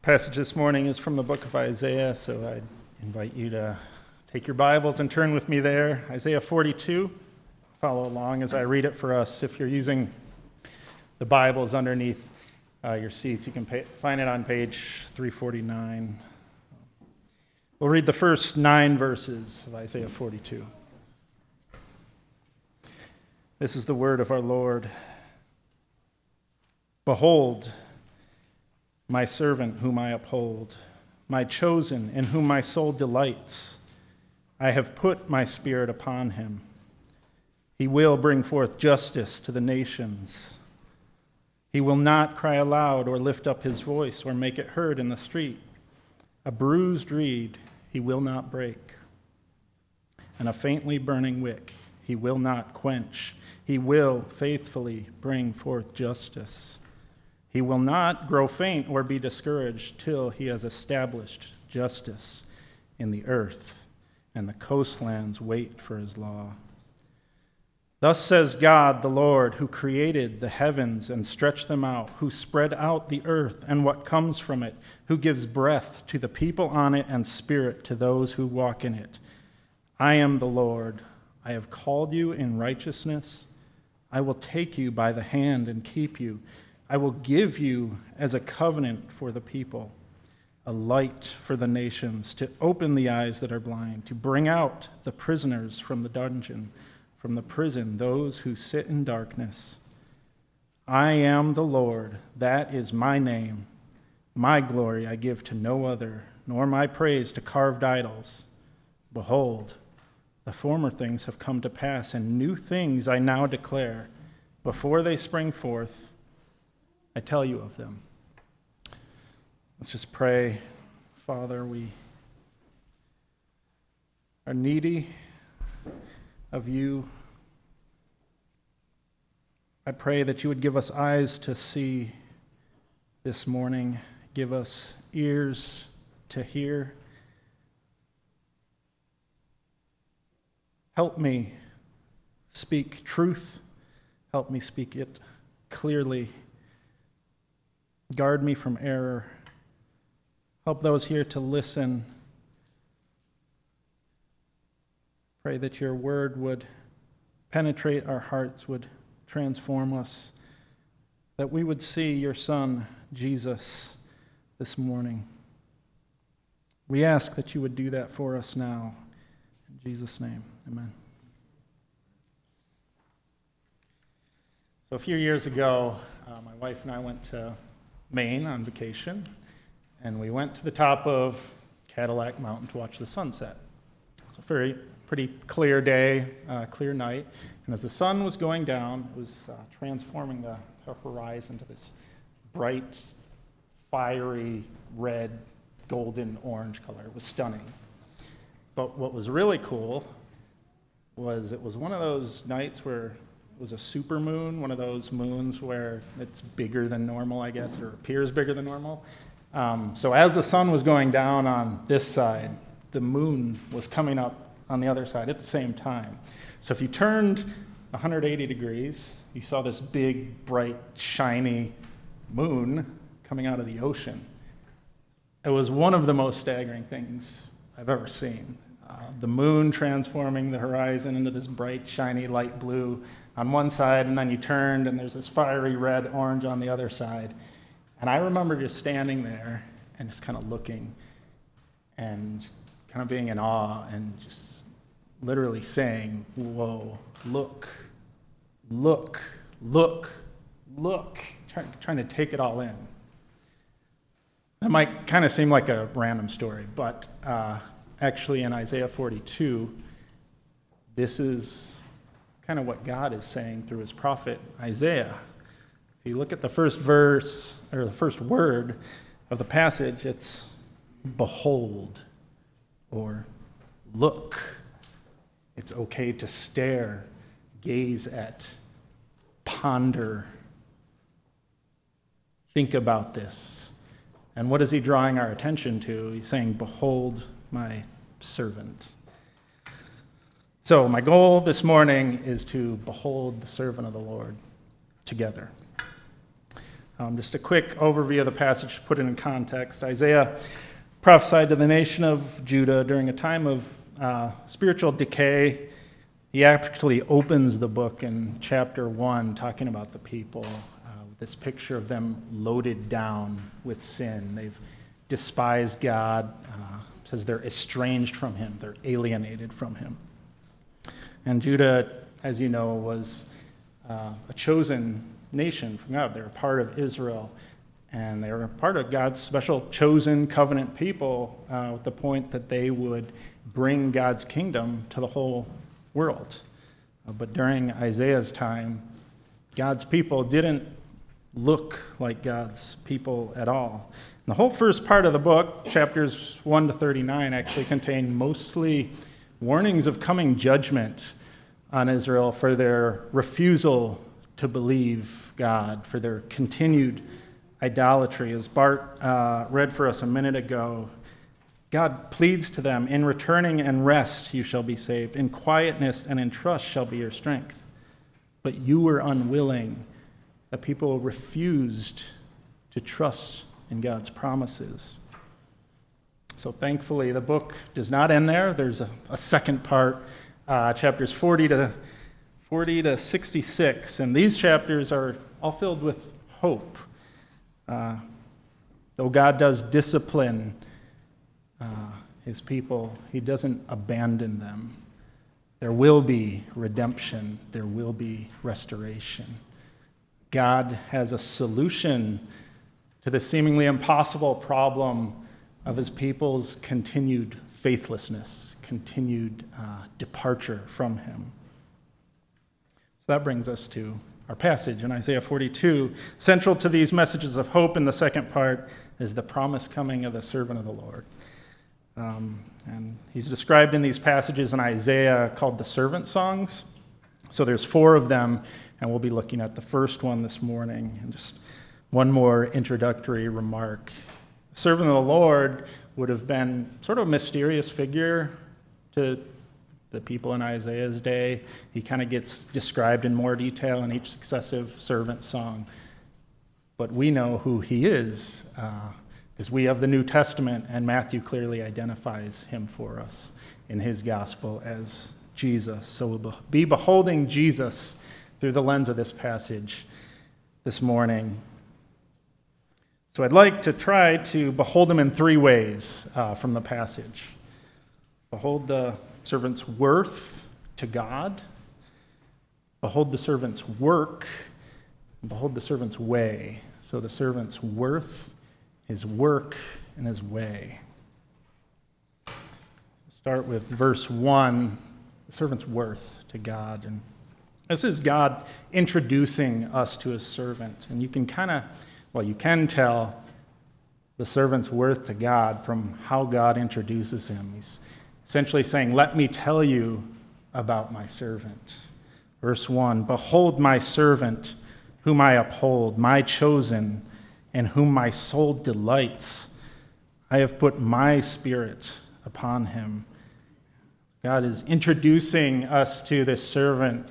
Passage this morning is from the book of Isaiah, so I invite you to take your Bibles and turn with me there. Isaiah 42. Follow along as I read it for us. If you're using the Bibles underneath your seats, you can find it on page 349. We'll read the first 9 verses of Isaiah 42. This is the word of our Lord. Behold, my servant whom I uphold, my chosen in whom my soul delights. I have put my spirit upon him. He will bring forth justice to the nations. He will not cry aloud or lift up his voice or make it heard in the street. A bruised reed he will not break, and a faintly burning wick he will not quench. He will faithfully bring forth justice. He will not grow faint or be discouraged till he has established justice in the earth, and the coastlands wait for his law. Thus says God, the Lord, who created the heavens and stretched them out, who spread out the earth and what comes from it, who gives breath to the people on it and spirit to those who walk in it. I am the Lord. I have called you in righteousness. I will take you by the hand and keep you. I will give you as a covenant for the people, a light for the nations, to open the eyes that are blind, to bring out the prisoners from the dungeon, from the prison, those who sit in darkness. I am the Lord, that is my name. My glory I give to no other, nor my praise to carved idols. Behold, the former things have come to pass, and new things I now declare. Before they spring forth, I tell you of them. Let's just pray. Father, we are needy of you. I pray that you would give us eyes to see this morning, give us ears to hear. Help me speak truth. Help me speak it clearly. Guard me from error. Help those here to listen. Pray that your word would penetrate our hearts, would transform us, that we would see your Son, Jesus, this morning. We ask that you would do that for us now. In Jesus' name, amen. So a few years ago, my wife and I went to Maine on vacation, and we went to the top of Cadillac Mountain to watch the sunset. It's a pretty clear day, clear night, and as the sun was going down, it was transforming the horizon to this bright, fiery, red, golden, orange color. It was stunning. But what was really cool was it was one of those nights where it was a super moon, one of those moons where it's bigger than normal, I guess, or appears bigger than normal. So as the sun was going down on this side, the moon was coming up on the other side at the same time. So if you turned 180 degrees, you saw this big, bright, shiny moon coming out of the ocean. It was one of the most staggering things I've ever seen. The moon transforming the horizon into this bright, shiny, light blue on one side, and then you turned, and there's this fiery red, orange on the other side. And I remember just standing there and just kind of looking and kind of being in awe and just literally saying, whoa, look, look, look, look, trying to take it all in. That might kind of seem like a random story, but actually in Isaiah 42, this is kind of what God is saying through his prophet Isaiah. If you look at the first verse, or the first word of the passage, it's behold, or look. It's okay to stare, gaze at, ponder, think about this. And what is he drawing our attention to? He's saying, behold my servant. So my goal this morning is to behold the servant of the Lord together. Just a quick overview of the passage to put it in context. Isaiah prophesied to the nation of Judah during a time of spiritual decay. He actually opens the book in chapter 1 talking about the people, with this picture of them loaded down with sin. They've despised God, says they're estranged from him, they're alienated from him. And Judah, as you know, was a chosen nation from God. They're a part of Israel, and they were a part of God's special chosen covenant people with the point that they would bring God's kingdom to the whole world. But during Isaiah's time, God's people didn't look like God's people at all. And the whole first part of the book, chapters 1 to 39, actually contain mostly warnings of coming judgment on Israel for their refusal to believe God, for their continued idolatry. As Bart read for us a minute ago, God pleads to them, "In returning and rest you shall be saved. In quietness and in trust shall be your strength." But you were unwilling. The people refused to trust in God's promises. So thankfully, the book does not end there. There's a second part, chapters 40 to 66. And these chapters are all filled with hope. Though God does discipline his people, he doesn't abandon them. There will be redemption. There will be restoration. God has a solution to the seemingly impossible problem of his people's continued faithlessness, continued departure from him. So that brings us to our passage in Isaiah 42. Central to these messages of hope in the second part is the promise coming of the servant of the Lord. And he's described in these passages in Isaiah called the servant songs. So there's 4 of them, and we'll be looking at the first one this morning. And just one more introductory remark. The servant of the Lord would have been sort of a mysterious figure to the people in Isaiah's day. He kind of gets described in more detail in each successive servant song. But we know who he is, because we have the New Testament, and Matthew clearly identifies him for us in his gospel as Jesus. So we'll be beholding Jesus through the lens of this passage this morning. So I'd like to try to behold him in 3 ways from the passage. Behold the servant's worth to God, behold the servant's work, and behold the servant's way. So the servant's worth, his work, and his way. Start with verse 1, the servant's worth to God. And this is God introducing us to his servant. And you can you can tell the servant's worth to God from how God introduces him. He's essentially saying, "Let me tell you about my servant." Verse 1, "Behold my servant, whom I uphold, my chosen, in whom my soul delights. I have put my spirit upon him." God is introducing us to this servant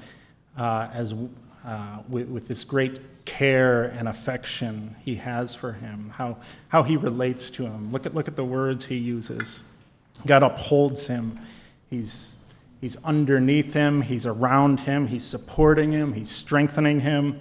with this great care and affection he has for him, how he relates to him. Look at the words he uses. God upholds him. He's underneath him. He's around him. He's supporting him. He's strengthening him.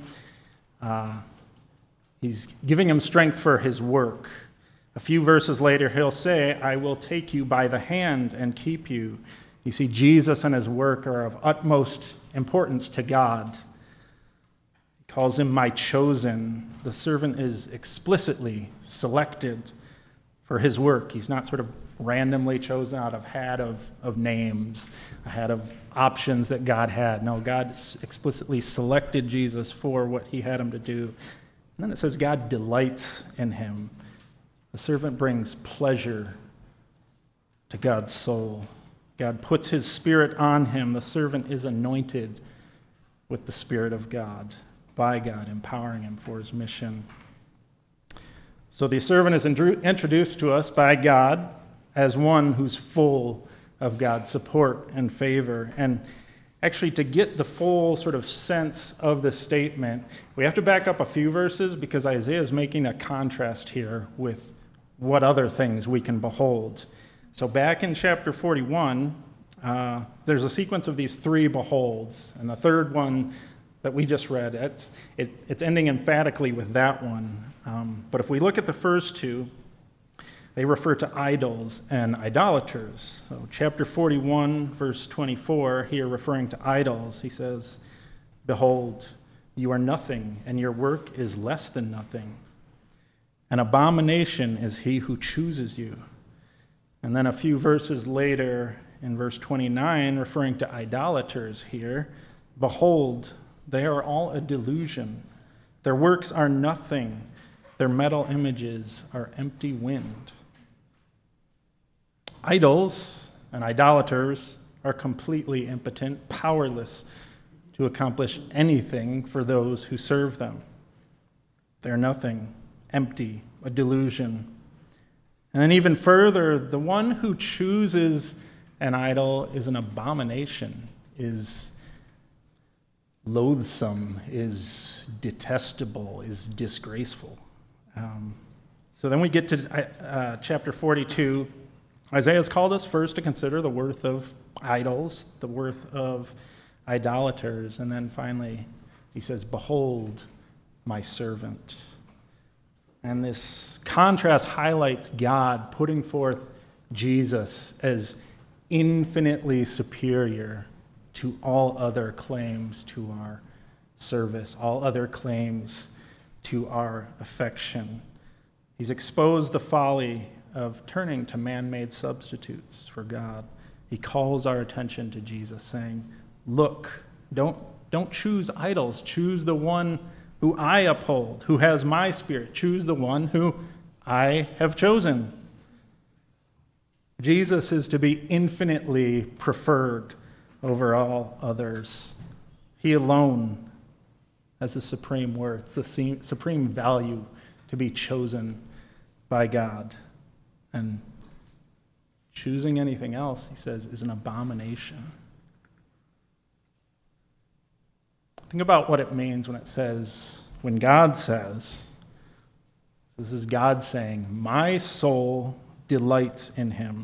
He's giving him strength for his work. A few verses later, he'll say, "I will take you by the hand and keep you." You see, Jesus and his work are of utmost importance to God. He calls him my chosen. The servant is explicitly selected for his work. He's not sort of randomly chosen out of a hat of names, a hat of options that God had. No, God explicitly selected Jesus for what he had him to do. And then it says God delights in him. The servant brings pleasure to God's soul. God puts his spirit on him. The servant is anointed with the Spirit of God, by God, empowering him for his mission. So the servant is introduced to us by God as one who's full of God's support and favor. And Actually, to get the full sort of sense of the statement, we have to back up a few verses because Isaiah is making a contrast here with what other things we can behold. So back in chapter 41, there's a sequence of these three beholds, and the third one that we just read, it's ending emphatically with that one. But if we look at the first two, they refer to idols and idolaters. So chapter 41, verse 24, here referring to idols, he says, "Behold, you are nothing, and your work is less than nothing. An abomination is he who chooses you." And then a few verses later, in verse 29, referring to idolaters here, "Behold, they are all a delusion. Their works are nothing. Their metal images are empty wind." Idols and idolaters are completely impotent, powerless to accomplish anything for those who serve them. They're nothing, empty, a delusion. And then even further, the one who chooses an idol is an abomination, is loathsome, is detestable, is disgraceful. So then we get to chapter 42. Isaiah's called us first to consider the worth of idols, the worth of idolaters, and then finally he says, "Behold, my servant." And this contrast highlights God putting forth Jesus as infinitely superior to all other claims to our service, all other claims to our affection. He's exposed the folly of turning to man-made substitutes for God. He calls our attention to Jesus, saying, "Look, don't choose idols. Choose the one who I uphold, who has my spirit. Choose the one who I have chosen." Jesus is to be infinitely preferred over all others. He alone has the supreme worth, the supreme value to be chosen by God. And choosing anything else, he says, is an abomination. Think about what it means when it says, when God says, this is God saying, "My soul delights in him."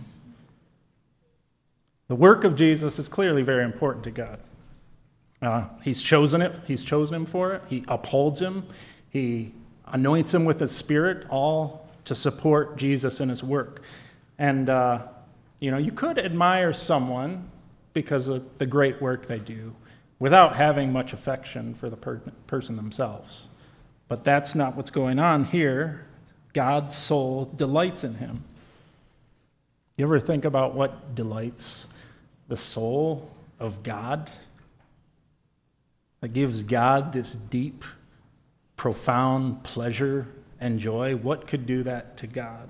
The work of Jesus is clearly very important to God. He's chosen it. He's chosen him for it. He upholds him. He anoints him with his spirit, all to support Jesus in his work. And, you could admire someone because of the great work they do without having much affection for the person themselves. But that's not what's going on here. God's soul delights in him. You ever think about what delights the soul of God? That gives God this deep, profound pleasure and joy. What could do that to God?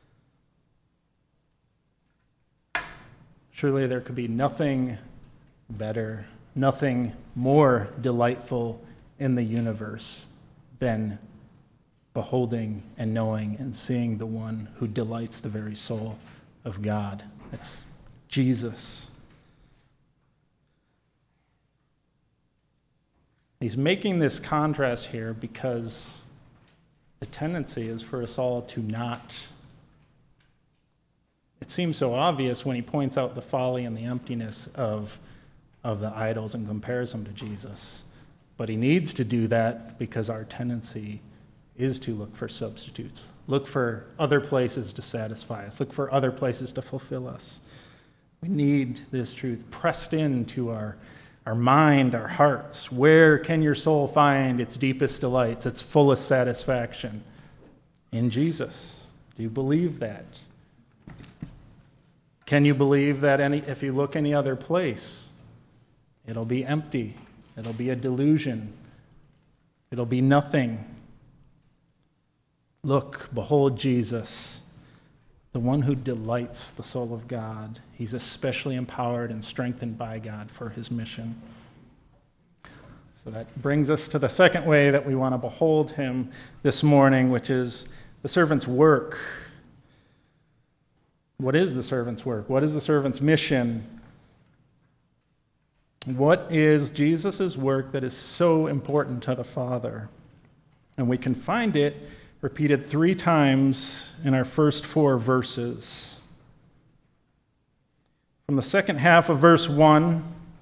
Surely there could be nothing better, nothing more delightful in the universe than beholding and knowing and seeing the one who delights the very soul of God. That's Jesus. He's making this contrast here because the tendency is for us all to not. It seems so obvious when he points out the folly and the emptiness of the idols and compares them to Jesus. But he needs to do that because our tendency is to look for substitutes, look for other places to satisfy us, look for other places to fulfill us. We need this truth pressed into our mind, our hearts. Where can your soul find its deepest delights, its fullest satisfaction? In Jesus. Do you believe that? Can you believe that if you look any other place, it'll be empty, it'll be a delusion, it'll be nothing? Look, behold Jesus, the one who delights the soul of God. He's especially empowered and strengthened by God for his mission. So that brings us to the second way that we want to behold him this morning, which is the servant's work. What is the servant's work? What is the servant's mission? What is Jesus' work that is so important to the Father? And we can find it repeated 3 times in our first 4 verses. From the second half of verse 1,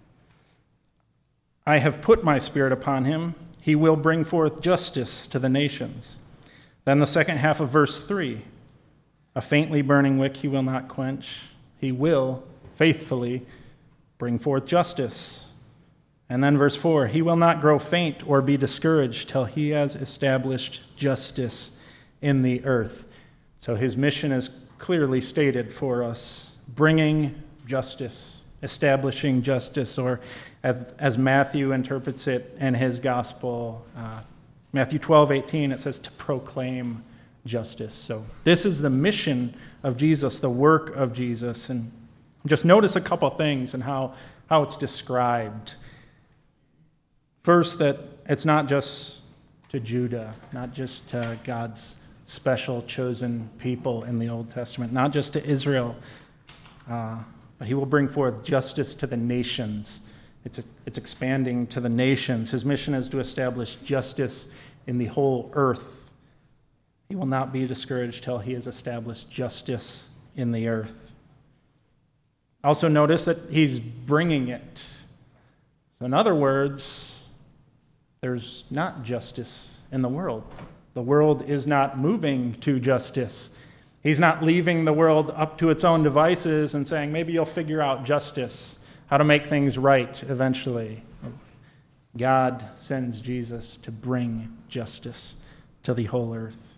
I have put my Spirit upon him. He will bring forth justice to the nations. Then the second half of verse 3, a faintly burning wick he will not quench. He will faithfully bring forth justice. And then verse 4, he will not grow faint or be discouraged till he has established justice in the earth. So his mission is clearly stated for us, bringing justice, establishing justice, or as Matthew interprets it in his gospel, Matthew 12:18, it says to proclaim justice. So this is the mission of Jesus, the work of Jesus. And just notice a couple things and how it's described. First, that it's not just to Judah, not just to God's special chosen people in the Old Testament, not just to Israel, but he will bring forth justice to the nations. It's expanding to the nations. His mission is to establish justice in the whole earth. He will not be discouraged till he has established justice in the earth. Also notice that he's bringing it. So in other words, there's not justice in the world. The world is not moving to justice. He's not leaving the world up to its own devices and saying, maybe you'll figure out justice, how to make things right eventually. God sends Jesus to bring justice to the whole earth.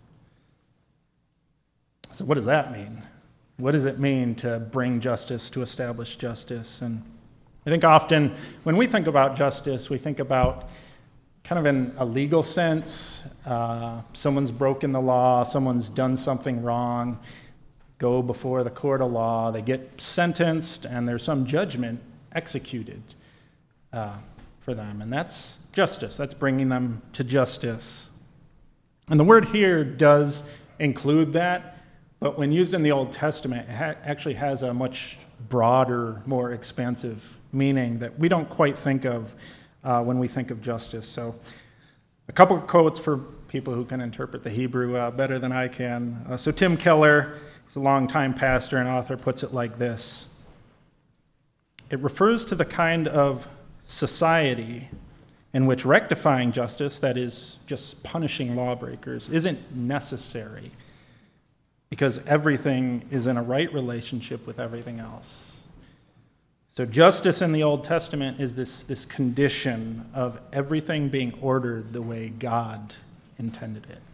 So what does that mean? What does it mean to bring justice, to establish justice? And I think often when we think about justice, we think about kind of in a legal sense. Someone's broken the law, someone's done something wrong, go before the court of law, they get sentenced, and there's some judgment executed for them. And that's justice. That's bringing them to justice. And the word here does include that, but when used in the Old Testament, it actually has a much broader, more expansive meaning that we don't quite think of when we think of justice. So a couple of quotes for people who can interpret the Hebrew better than I can. So Tim Keller, he's a longtime pastor and author, puts it like this. It refers to the kind of society in which rectifying justice, that is, just punishing lawbreakers, isn't necessary because everything is in a right relationship with everything else. So justice in the Old Testament is this condition of everything being ordered the way God intended it.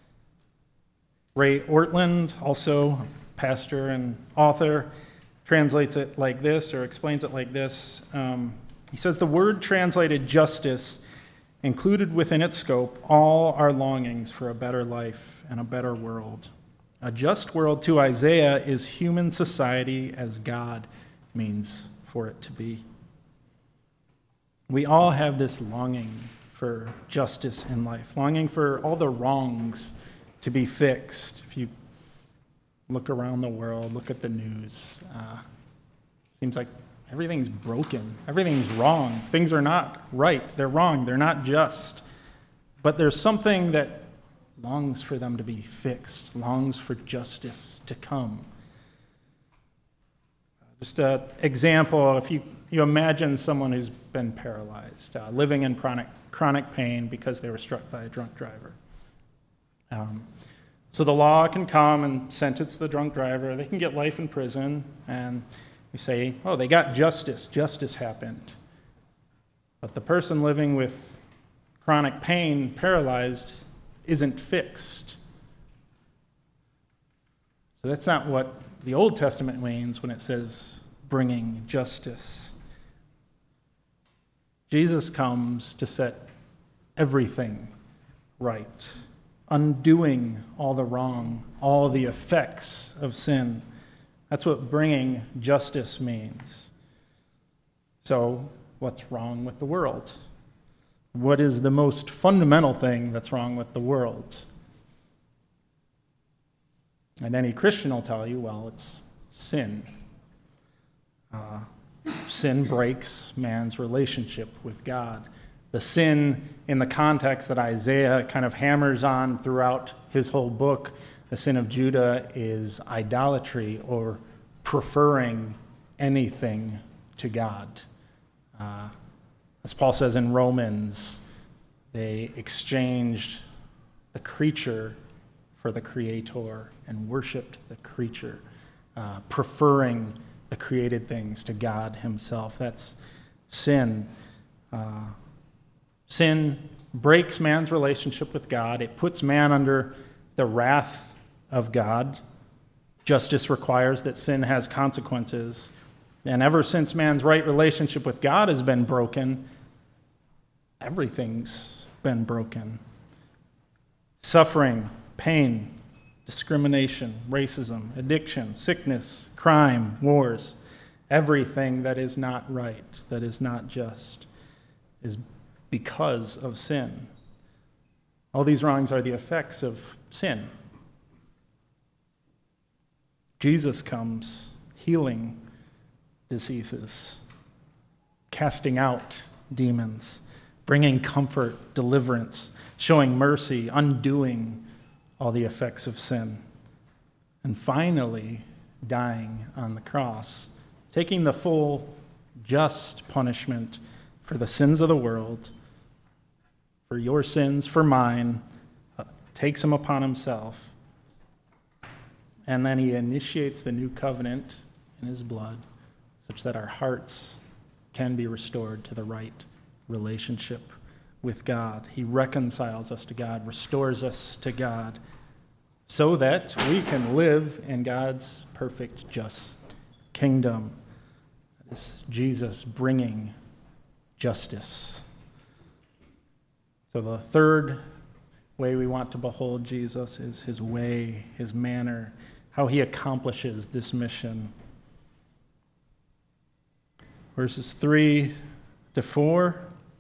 Ray Ortland, also pastor and author, translates it like this, or explains it like this. He says, the word translated justice included within its scope all our longings for a better life and a better world. A just world to Isaiah is human society as God means for it to be. We all have this longing for justice in life, longing for all the wrongs to be fixed. If you look around the world, look at the news, seems like everything's broken, everything's wrong. Things are not right, they're wrong, they're not just. But there's something that longs for them to be fixed, longs for justice to come. Just an example, if you imagine someone who's been paralyzed, living in chronic pain because they were struck by a drunk driver. So the law can come and sentence the drunk driver. They can get life in prison, and we say, oh, they got justice. Justice happened. But the person living with chronic pain, paralyzed, isn't fixed. So that's not what the Old Testament means when it says bringing justice. Jesus comes to set everything right, undoing all the wrong, all the effects of sin. That's what bringing justice means. So, what's wrong with the world? What is the most fundamental thing that's wrong with the world? And any Christian will tell you, well, it's sin. Sin breaks man's relationship with God. The sin in the context that Isaiah kind of hammers on throughout his whole book, the sin of Judah, is idolatry or preferring anything to God. As Paul says in Romans, they exchanged the creature for the Creator and worshiped the creature, preferring the created things to God himself. That's sin. Sin breaks man's relationship with God. It puts man under the wrath of God. Justice requires that sin has consequences. And ever since man's right relationship with God has been broken, everything's been broken. Suffering, pain, discrimination, racism, addiction, sickness, crime, wars, everything that is not right, that is not just, is because of sin. All these wrongs are the effects of sin. Jesus comes healing diseases, casting out demons, bringing comfort, deliverance, showing mercy, undoing all the effects of sin, and finally dying on the cross, taking the full just punishment for the sins of the world, for your sins, for mine, takes them upon himself, and then he initiates the new covenant in his blood such that our hearts can be restored to the right relationship with God. He reconciles us to God, restores us to God, so that we can live in God's perfect, just kingdom. That is Jesus bringing justice. So the third way we want to behold Jesus is his way, his manner, how he accomplishes this mission. Verses 3 to 4.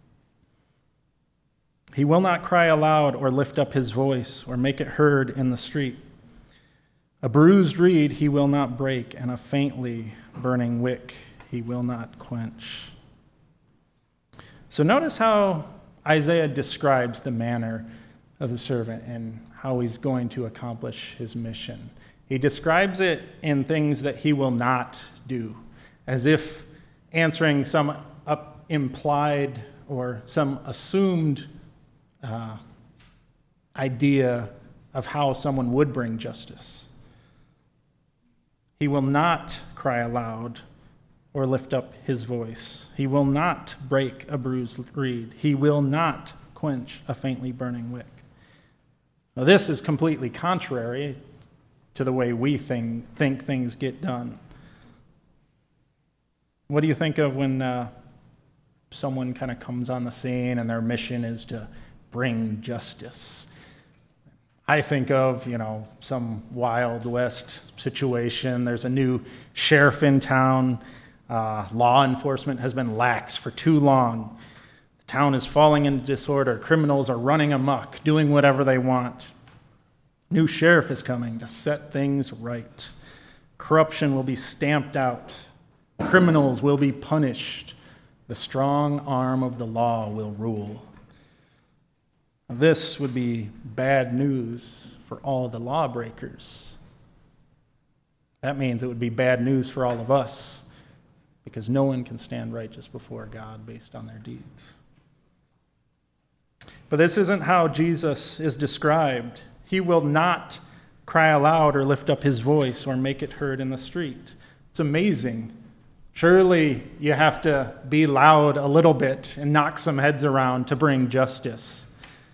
He will not cry aloud or lift up his voice or make it heard in the street. A bruised reed he will not break, and a faintly burning wick he will not quench. So notice how Isaiah describes the manner of the servant and how he's going to accomplish his mission. He describes it in things that he will not do, as if answering some implied or some assumed idea of how someone would bring justice. He will not cry aloud or lift up his voice. He will not break a bruised reed. He will not quench a faintly burning wick. Now, this is completely contrary to the way we think things get done. What do you think of when someone kind of comes on the scene and their mission is to bring justice? I think of, some Wild West situation. There's a new sheriff in town. Law enforcement has been lax for too long. The town is falling into disorder. Criminals are running amok, doing whatever they want. New sheriff is coming to set things right. Corruption will be stamped out. Criminals will be punished. The strong arm of the law will rule. This would be bad news for all the lawbreakers. That means it would be bad news for all of us, because no one can stand righteous before God based on their deeds. But this isn't how Jesus is described. He will not cry aloud or lift up his voice or make it heard in the street. It's amazing. Surely you have to be loud a little bit and knock some heads around to bring justice.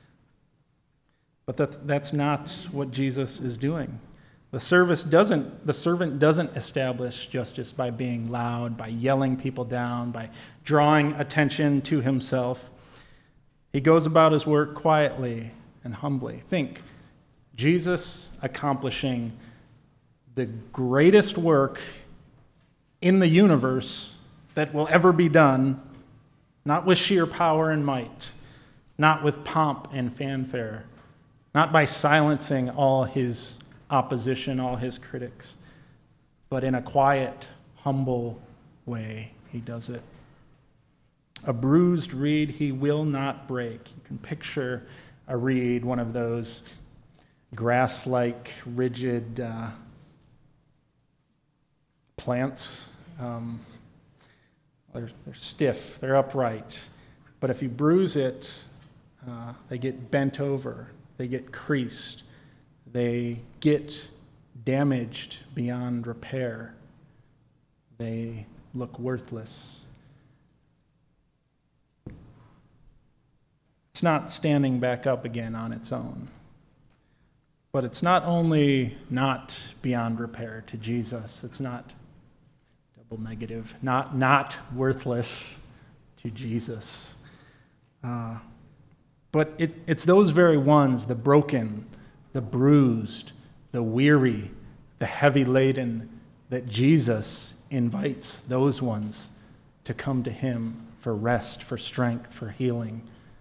But that's not what Jesus is doing. The servant doesn't establish justice by being loud, by yelling people down, by drawing attention to himself. He goes about his work quietly and humbly. Think, Jesus accomplishing the greatest work in the universe that will ever be done, not with sheer power and might, not with pomp and fanfare, not by silencing all his opposition, all his critics, but in a quiet, humble way, he does it. A bruised reed he will not break. You can picture a reed, one of those grass-like, rigid plants. They're stiff, they're upright. But if you bruise it, they get bent over, they get creased, they get damaged beyond repair. They look worthless. It's not standing back up again on its own. But it's not only not beyond repair to Jesus, it's not double negative, not worthless to Jesus. But it's those very ones, the broken, the bruised, the weary, the heavy laden, that Jesus invites those ones to come to him for rest, for strength, for healing.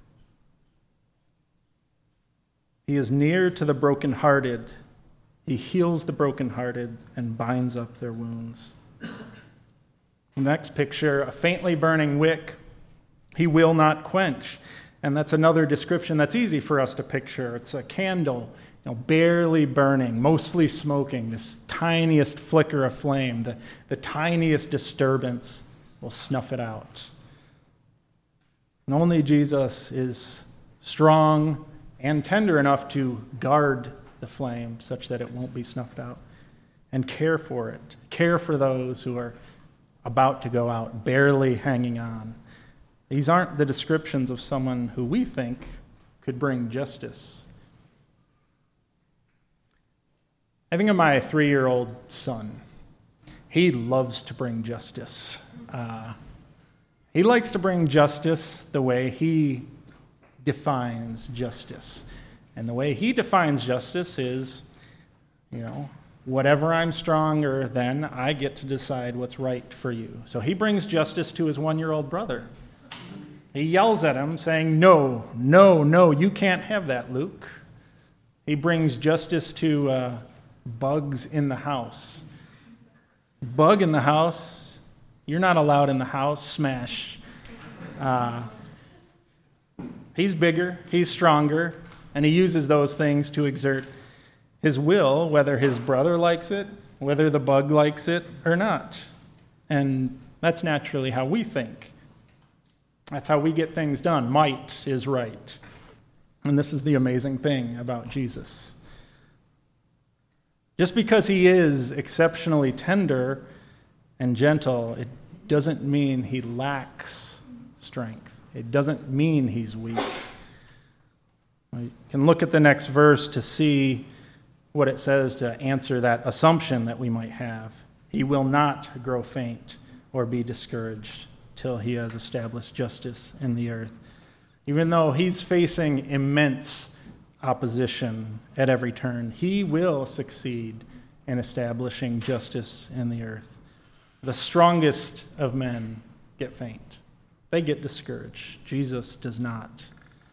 He is near to the brokenhearted. He heals the brokenhearted and binds up their wounds. Next picture, a faintly burning wick he will not quench. And that's another description that's easy for us to picture. It's a candle, barely burning, mostly smoking, this tiniest flicker of flame, the tiniest disturbance will snuff it out. And only Jesus is strong and tender enough to guard the flame such that it won't be snuffed out, and care for it, care for those who are about to go out, barely hanging on. These aren't the descriptions of someone who we think could bring justice. I think of my 3-year-old son. He loves to bring justice. He likes to bring justice the way he defines justice. And the way he defines justice is, whatever I'm stronger than, I get to decide what's right for you. So he brings justice to his 1-year-old brother. He yells at him saying, no, you can't have that, Luke. He brings justice to bugs in the house. Bug in the house, you're not allowed in the house, smash. He's bigger, he's stronger, and he uses those things to exert his will, whether his brother likes it, whether the bug likes it or not. And that's naturally how we think. That's how we get things done. Might is right. And this is the amazing thing about Jesus. Just because he is exceptionally tender and gentle, it doesn't mean he lacks strength. It doesn't mean he's weak. You can look at the next verse to see what it says to answer that assumption that we might have. He will not grow faint or be discouraged till he has established justice in the earth. Even though he's facing immense opposition at every turn, he will succeed in establishing justice in the earth. The strongest of men get faint. They get discouraged. Jesus does not.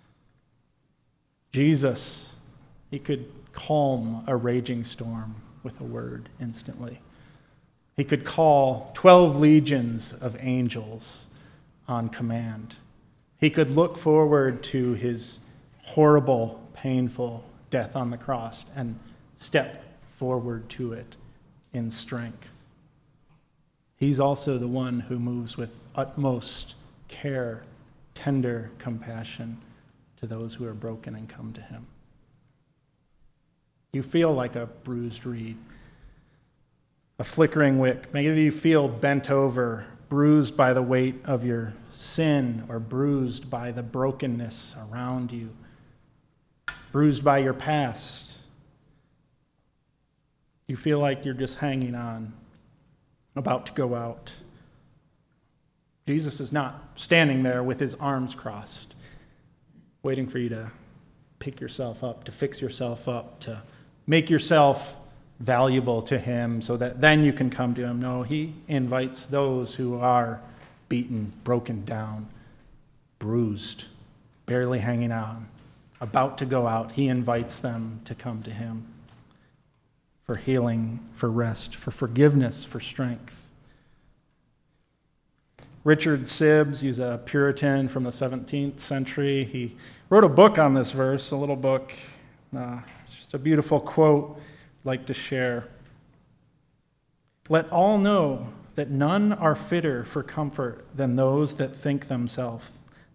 Jesus, he could calm a raging storm with a word instantly. He could call 12 legions of angels on command. He could look forward to his horrible, painful death on the cross and step forward to it in strength. He's also the one who moves with utmost care, tender compassion to those who are broken and come to him. You feel like a bruised reed, a flickering wick. Maybe you feel bent over, bruised by the weight of your sin, or bruised by the brokenness around you, bruised by your past. You feel like you're just hanging on, about to go out. Jesus is not standing there with his arms crossed, waiting for you to pick yourself up, to fix yourself up, to make yourself valuable to him so that then you can come to him. No, he invites those who are beaten, broken down, bruised, barely hanging on, about to go out. He invites them to come to him for healing, for rest, for forgiveness, for strength. Richard Sibbes, he's a Puritan from the 17th century. He wrote a book on this verse, a little book. It's just a beautiful quote I'd like to share. "Let all know that none are fitter for comfort than those that think themselves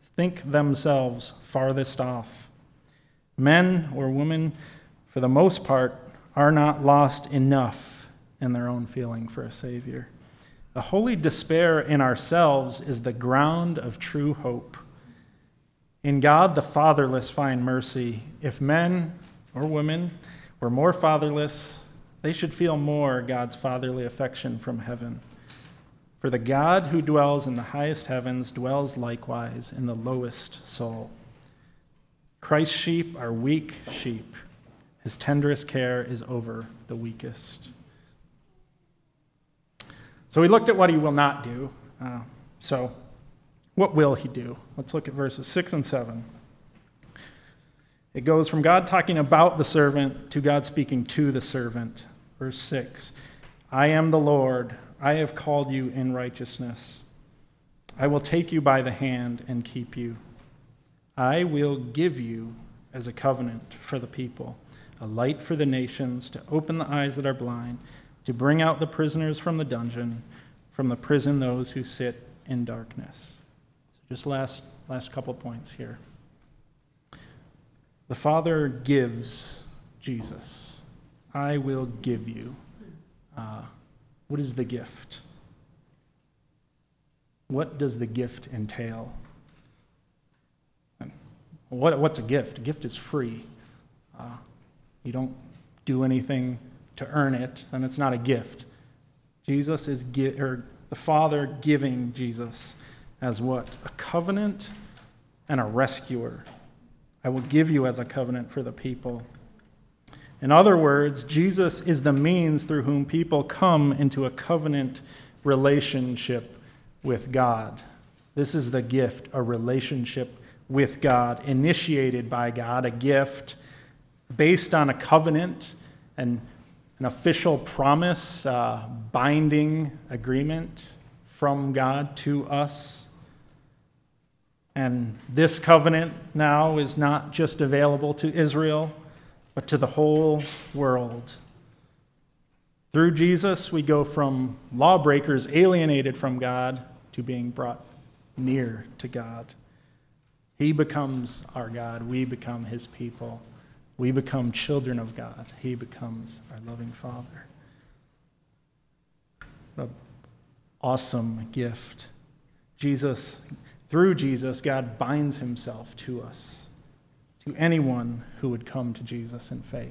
farthest off. Men or women, for the most part, are not lost enough in their own feeling for a Savior. A holy despair in ourselves is the ground of true hope. In God the fatherless find mercy. If men or women were more fatherless, they should feel more God's fatherly affection from heaven. For the God who dwells in the highest heavens dwells likewise in the lowest soul. Christ's sheep are weak sheep. His tenderest care is over the weakest." So we looked at what he will not do. So what will he do? Let's look at verses 6 and 7. It goes from God talking about the servant to God speaking to the servant. Verse 6, "I am the Lord. I have called you in righteousness. I will take you by the hand and keep you. I will give you as a covenant for the people, a light for the nations, to open the eyes that are blind, to bring out the prisoners from the dungeon, from the prison those who sit in darkness." So just last couple points here. The Father gives Jesus. I will give you. What is the gift? What does the gift entail? What's a gift? A gift is free. You don't do anything to earn it, then it's not a gift. Jesus is the Father giving Jesus as what? A covenant and a rescuer. I will give you as a covenant for the people. In other words, Jesus is the means through whom people come into a covenant relationship with God. This is the gift, a relationship with God, initiated by God, a gift based on a covenant and an official promise, binding agreement from God to us. And this covenant now is not just available to Israel, but to the whole world. Through Jesus, we go from lawbreakers alienated from God to being brought near to God. He becomes our God. We become his people. We become children of God. He becomes our loving Father. What an awesome gift. Through Jesus, God binds himself to us, to anyone who would come to Jesus in faith.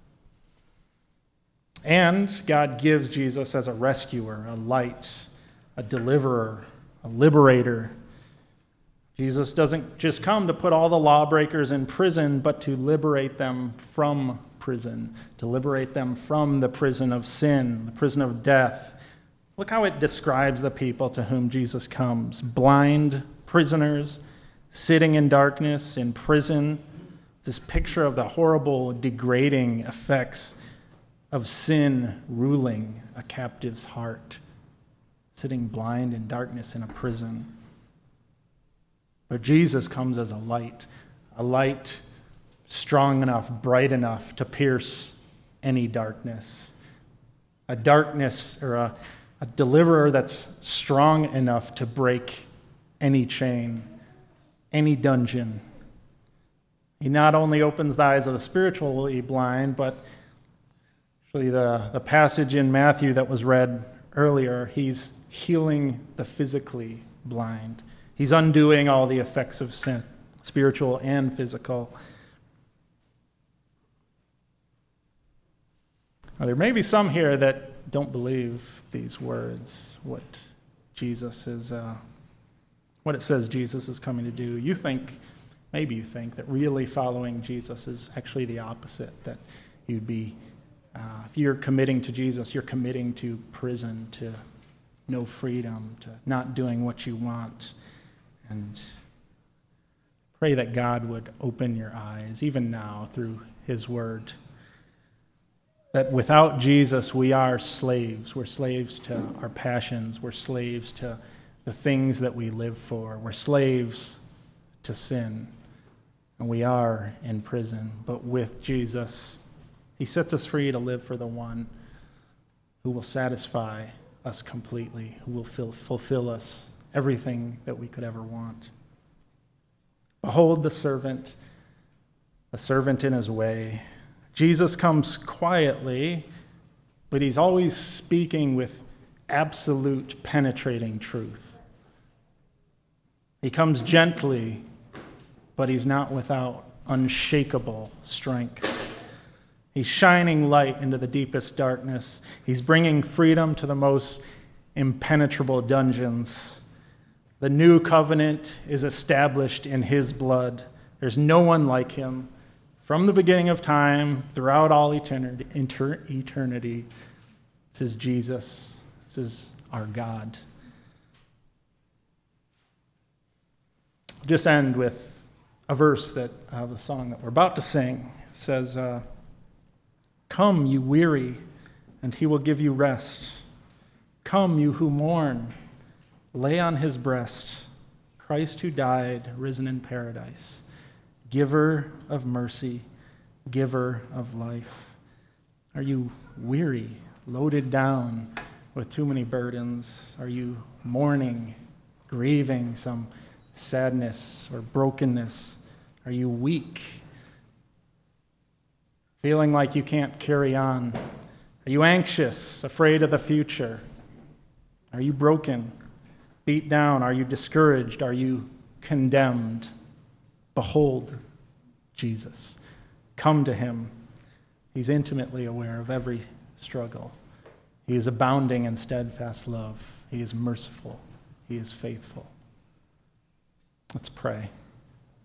And God gives Jesus as a rescuer, a light, a deliverer, a liberator. Jesus doesn't just come to put all the lawbreakers in prison, but to liberate them from prison, to liberate them from the prison of sin, the prison of death. Look how it describes the people to whom Jesus comes. Blind prisoners, sitting in darkness, in prison. This picture of the horrible, degrading effects of sin ruling a captive's heart, sitting blind in darkness in a prison. But Jesus comes as a light strong enough, bright enough to pierce any darkness. A darkness or a deliverer that's strong enough to break any chain, any dungeon. He not only opens the eyes of the spiritually blind, but actually the passage in Matthew that was read earlier, he's healing the physically blind. He's undoing all the effects of sin, spiritual and physical. Now, there may be some here that don't believe these words, what it says Jesus is coming to do. Maybe you think that really following Jesus is actually the opposite, that you'd be, if you're committing to Jesus, you're committing to prison, to no freedom, to not doing what you want. And pray that God would open your eyes, even now, through his word. That without Jesus, we are slaves. We're slaves to our passions. We're slaves to the things that we live for. We're slaves to sin, and we are in prison. But with Jesus, he sets us free to live for the one who will satisfy us completely, who will fulfill us everything that we could ever want. Behold the servant in his way. Jesus comes quietly, but he's always speaking with absolute penetrating truth. He comes gently, but he's not without unshakable strength. He's shining light into the deepest darkness. He's bringing freedom to the most impenetrable dungeons. The new covenant is established in his blood. There's no one like him. From the beginning of time, throughout all eternity, this is Jesus. This is our God. I'll just end with a verse that the song that we're about to sing. It says, "Come, you weary, and he will give you rest. Come, you who mourn, lay on his breast Christ who died, risen in paradise, giver of mercy, giver of life." Are you weary, loaded down with too many burdens? Are you mourning, grieving some sadness or brokenness? Are you weak, feeling like you can't carry on? Are you anxious, afraid of the future? Are you broken, beat down? Are you discouraged? Are you condemned? Behold Jesus. Come to him. He's intimately aware of every struggle. He is abounding in steadfast love. He is merciful. He is faithful. Let's pray.